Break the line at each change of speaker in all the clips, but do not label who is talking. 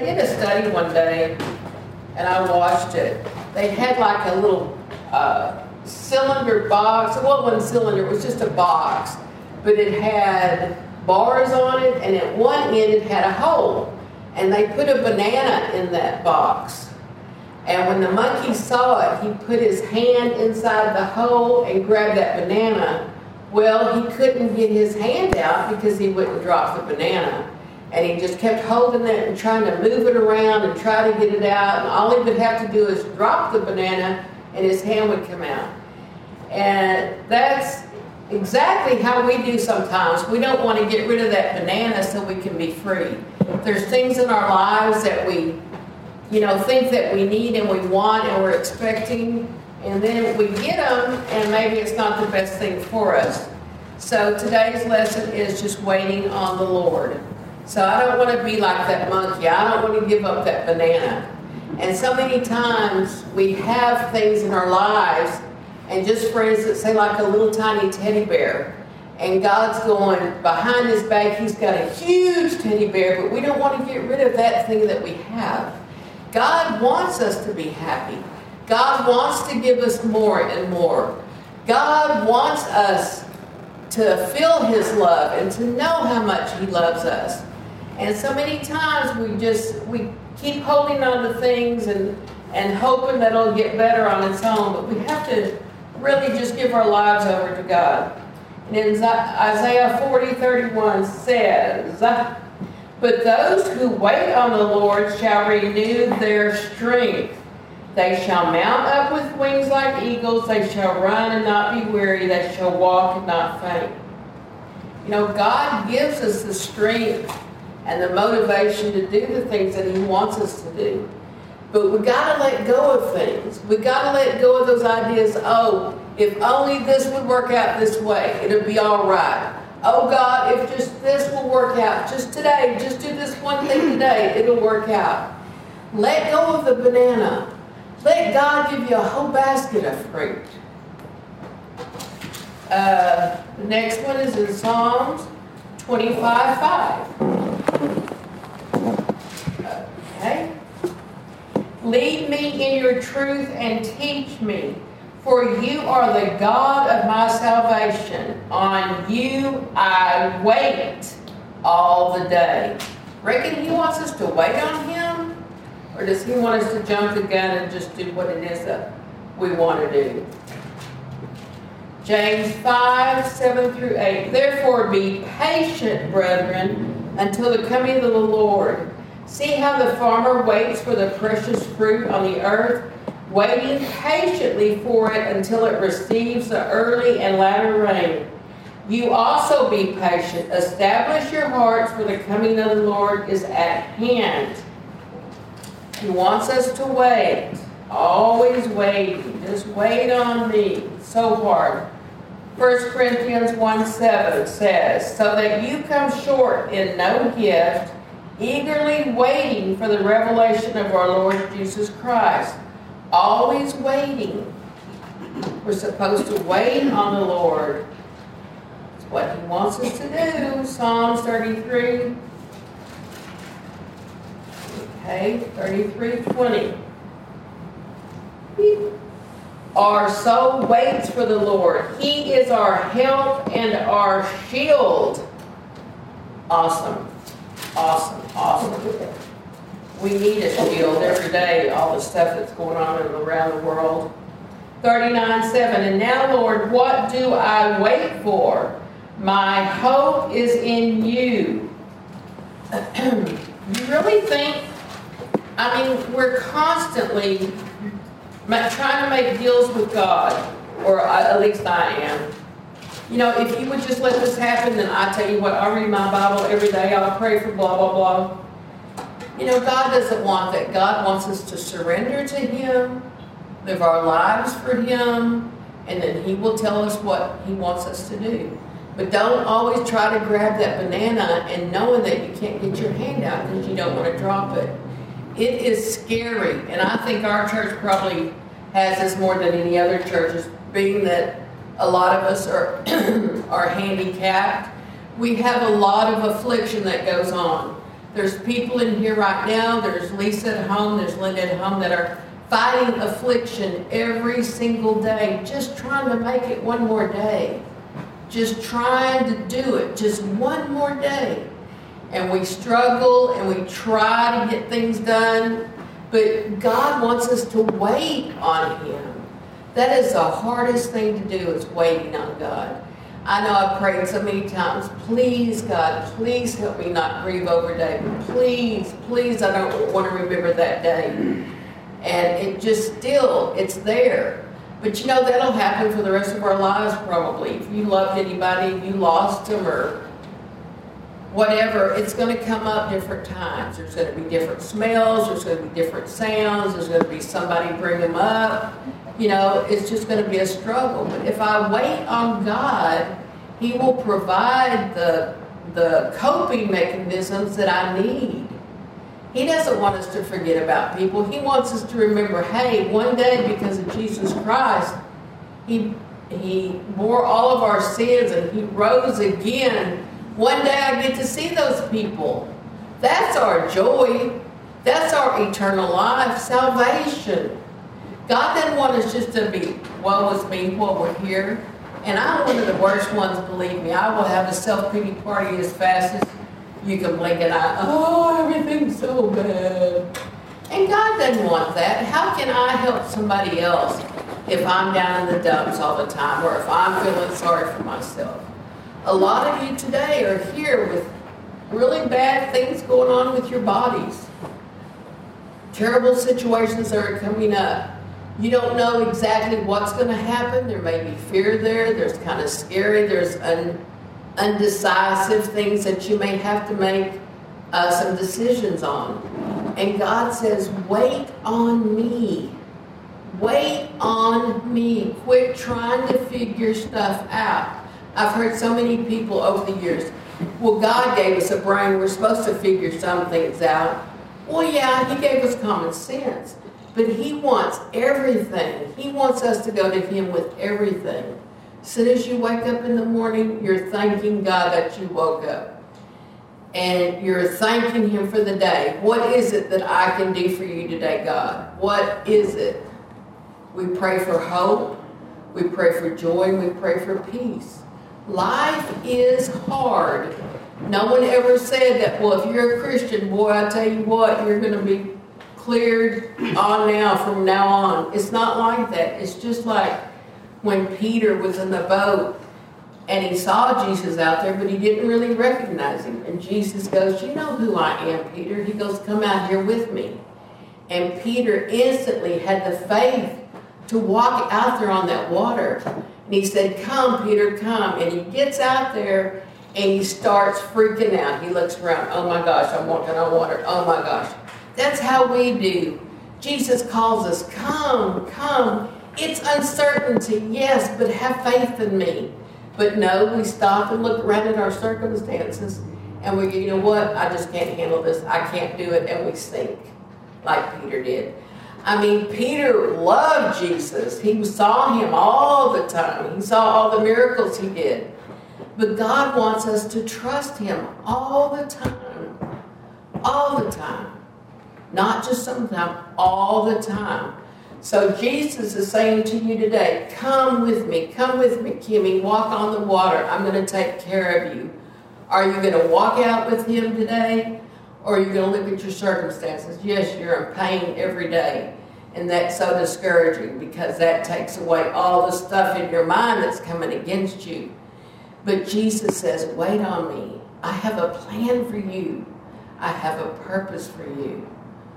did a study one day, and I watched it. They had like a little cylinder box. Well, it wasn't a cylinder, it was just a box. But it had bars on it, and at one end it had a hole. And they put a banana in that box. And when the monkey saw it, he put his hand inside the hole and grabbed that banana. Well, he couldn't get his hand out because he wouldn't drop the banana. And he just kept holding it and trying to move it around and try to get it out. And all he would have to do is drop the banana and his hand would come out. And that's exactly how we do sometimes. We don't want to get rid of that banana so we can be free. There's things in our lives that we, think that we need and we want and we're expecting. And then we get them and maybe it's not the best thing for us. So today's lesson is just waiting on the Lord. So I don't want to be like that monkey. I don't want to give up that banana. And so many times we have things in our lives, and just for instance, say like a little tiny teddy bear, and God's going behind his back, he's got a huge teddy bear, but we don't want to get rid of that thing that we have. God wants us to be happy. God wants to give us more and more. God wants us to feel his love and to know how much he loves us. And so many times we keep holding on to things and hoping that it'll get better on its own, but we have to really just give our lives over to God. And in Isaiah 40:31 says, "But those who wait on the Lord shall renew their strength. They shall mount up with wings like eagles. They shall run and not be weary. They shall walk and not faint." God gives us the strength and the motivation to do the things that he wants us to do. But we got to let go of things. We got to let go of those ideas. Oh, if only this would work out this way, it'll be all right. Oh God, if just this will work out, just today, just do this one thing today, it'll work out. Let go of the banana. Let God give you a whole basket of fruit. The next one is in Psalms 25:5. Okay. "Lead me in your truth and teach me, for you are the God of my salvation. On you I wait all the day." Reckon he wants us to wait on him? Or does he want us to jump the gun and just do what it is that we want to do? James 5:7-8. "Therefore be patient, brethren, until the coming of the Lord. See how the farmer waits for the precious fruit on the earth, waiting patiently for it until it receives the early and latter rain. You also be patient. Establish your hearts, for the coming of the Lord is at hand." He wants us to wait. Always waiting. Just wait on me. So hard. 1 Corinthians 1:7 says, "So that you come short in no gift, eagerly waiting for the revelation of our Lord Jesus Christ." Always waiting. We're supposed to wait on the Lord. It's what he wants us to do. Psalms 33. Okay, 33:20. "Our soul waits for the Lord. He is our help and our shield." Awesome. Awesome. Awesome. We need a shield every day, all the stuff that's going on around the world. 39:7. "And now, Lord, what do I wait for? My hope is in you." You really think, we're constantly trying to make deals with God, or at least I am. If you would just let this happen, then I tell you what, I'll read my Bible every day, I'll pray for blah, blah, blah. God doesn't want that. God wants us to surrender to him, live our lives for him, and then he will tell us what he wants us to do. But don't always try to grab that banana and knowing that you can't get your hand out because you don't want to drop it. It is scary, and I think our church probably has this more than any other churches, being that a lot of us are handicapped. We have a lot of affliction that goes on. There's people in here right now, there's Lisa at home, there's Linda at home that are fighting affliction every single day, just trying to make it one more day. Just trying to do it, just one more day. And we struggle and we try to get things done, but God wants us to wait on Him. That is the hardest thing to do, is waiting on God. I know I've prayed so many times, please God, please help me not grieve over David. Please, please, I don't want to remember that day. And it just still, it's there. But you know, that'll happen for the rest of our lives probably. If you loved anybody, if you lost them or whatever, it's going to come up different times. There's going to be different smells, there's going to be different sounds, there's going to be somebody bring them up. You know, it's just going to be a struggle. But if I wait on God, He will provide the coping mechanisms that I need. He doesn't want us to forget about people. He wants us to remember, hey, one day because of Jesus Christ, He bore all of our sins and He rose again. One day I get to see those people. That's our joy. That's our eternal life, salvation. God doesn't want us just to be, woe is me while we're here. And I'm one of the worst ones, believe me. I will have a self-pity party as fast as you can blink an eye. Oh, everything's so bad. And God doesn't want that. How can I help somebody else if I'm down in the dumps all the time, or if I'm feeling sorry for myself? A lot of you today are here with really bad things going on with your bodies. Terrible situations that are coming up. You don't know exactly what's going to happen. There may be fear there. There's kind of scary. There's undecisive things that you may have to make some decisions on. And God says, wait on me. Wait on me. Quit trying to figure stuff out. I've heard so many people over the years, well, God gave us a brain. We're supposed to figure some things out. Well, yeah, He gave us common sense. But He wants everything. He wants us to go to Him with everything. As soon as you wake up in the morning, you're thanking God that you woke up. And you're thanking Him for the day. What is it that I can do for you today, God? What is it? We pray for hope. We pray for joy. We pray for peace. Life is hard. No one ever said that, well, if you're a Christian, boy, I tell you what, you're going to be cleared on now, from now on. It's not like that. It's just like when Peter was in the boat and he saw Jesus out there, but he didn't really recognize Him. And Jesus goes, you know who I am, Peter. He goes, come out here with me. And Peter instantly had the faith to walk out there on that water. And he said, come, Peter, come. And he gets out there and he starts freaking out. He looks around. Oh my gosh, I'm walking on water. Oh my gosh. That's how we do. Jesus calls us, come, come. It's uncertainty, yes, but have faith in me. But no, we stop and look around at our circumstances and we go, you know what, I just can't handle this. I can't do it. And we sink like Peter did. I mean, Peter loved Jesus. He saw Him all the time. He saw all the miracles He did. But God wants us to trust Him all the time. All the time. Not just sometimes, all the time. So Jesus is saying to you today, come with me, Kimmy, walk on the water. I'm going to take care of you. Are you going to walk out with Him today? Or are you going to look at your circumstances? Yes, you're in pain every day. And that's so discouraging because that takes away all the stuff in your mind that's coming against you. But Jesus says, wait on me. I have a plan for you. I have a purpose for you.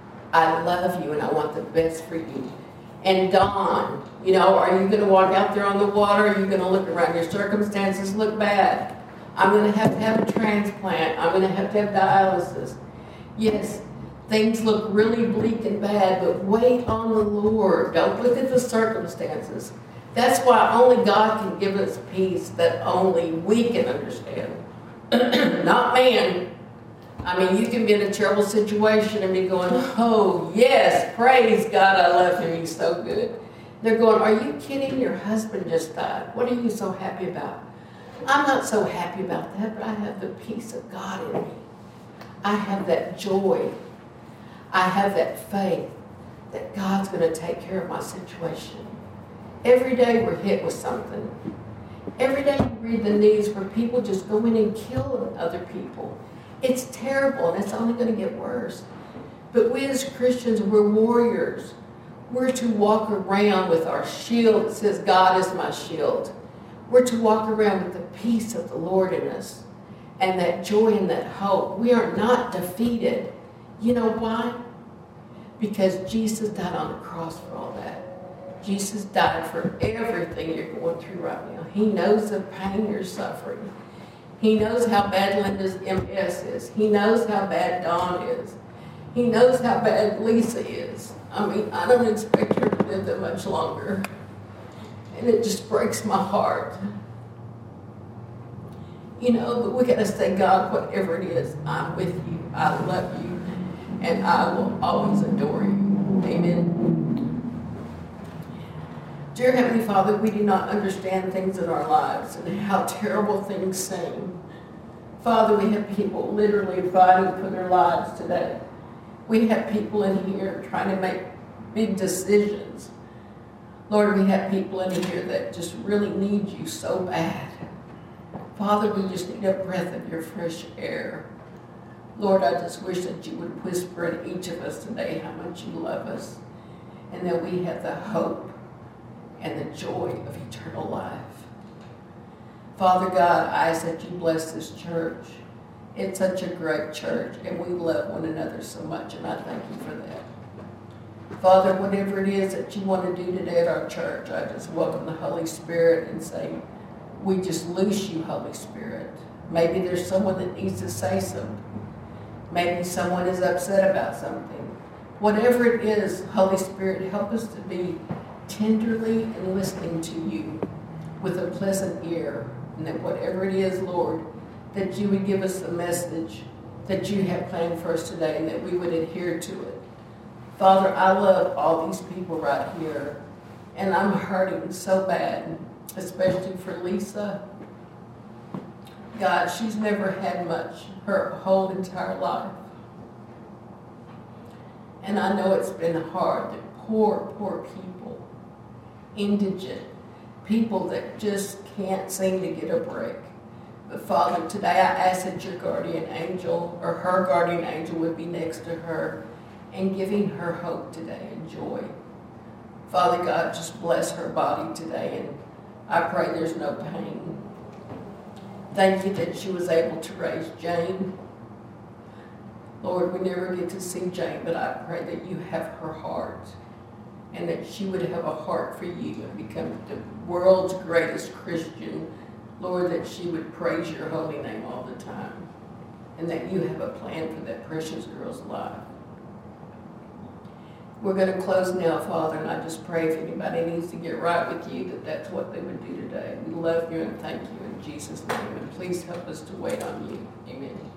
I love you and I want the best for you. And Dawn, you know, are you going to walk out there on the water? Are you going to look around? Your circumstances look bad. I'm going to have a transplant. I'm going to have dialysis. Yes, things look really bleak and bad, but wait on the Lord. Don't look at the circumstances. That's why only God can give us peace that only we can understand. Not man. I mean, you can be in a terrible situation and be going, oh, yes, praise God, I love Him, He's so good. They're going, are you kidding? Your husband just died. What are you so happy about? I'm not so happy about that, but I have the peace of God in me. I have that joy. I have that faith that God's going to take care of my situation. Every day we're hit with something. Every day you read the news where people just go in and kill other people. It's terrible, and it's only going to get worse. But we as Christians, we're warriors. We're to walk around with our shield that says, God is my shield. We're to walk around with the peace of the Lord in us and that joy and that hope. We are not defeated. You know why? Because Jesus died on the cross for all that. Jesus died for everything you're going through right now. He knows the pain you're suffering. He knows how bad Linda's MS is. He knows how bad Dawn is. He knows how bad Lisa is. I mean, I don't expect her to live that much longer. And it just breaks my heart. You know, but we got to say, God, whatever it is, I'm with you. I love you. And I will always adore you. Amen. Dear Heavenly Father, we do not understand things in our lives and how terrible things seem. Father, we have people literally fighting for their lives today. We have people in here trying to make big decisions. Lord, we have people in here that just really need you so bad. Father, we just need a breath of your fresh air. Lord, I just wish that you would whisper in each of us today how much you love us and that we have the hope and the joy of eternal life. Father God, I ask that you bless this church. It's such a great church, and we love one another so much, and I thank you for that. Father, whatever it is that you want to do today at our church, I just welcome the Holy Spirit and say, we just loose you, Holy Spirit. Maybe there's someone that needs to say something. Maybe someone is upset about something. Whatever it is, Holy Spirit, help us to be tenderly and listening to you with a pleasant ear, and that whatever it is, Lord, that you would give us the message that you have planned for us today and that we would adhere to it. Father, I love all these people right here, and I'm hurting so bad, especially for Lisa. God, she's never had much her whole entire life. And I know it's been hard. The poor, poor people, indigent, people that just can't seem to get a break. But Father, today I ask that your guardian angel, or her guardian angel, would be next to her and giving her hope today and joy. Father God, just bless her body today, and I pray there's no pain. Thank you that she was able to raise Jane. Lord, we never get to see Jane, but I pray that you have her heart and that she would have a heart for you and become the world's greatest Christian. Lord, that she would praise your holy name all the time and that you have a plan for that precious girl's life. We're going to close now, Father, and I just pray if anybody needs to get right with you, that that's what they would do today. We love you and thank you in Jesus' name, and please help us to wait on you. Amen.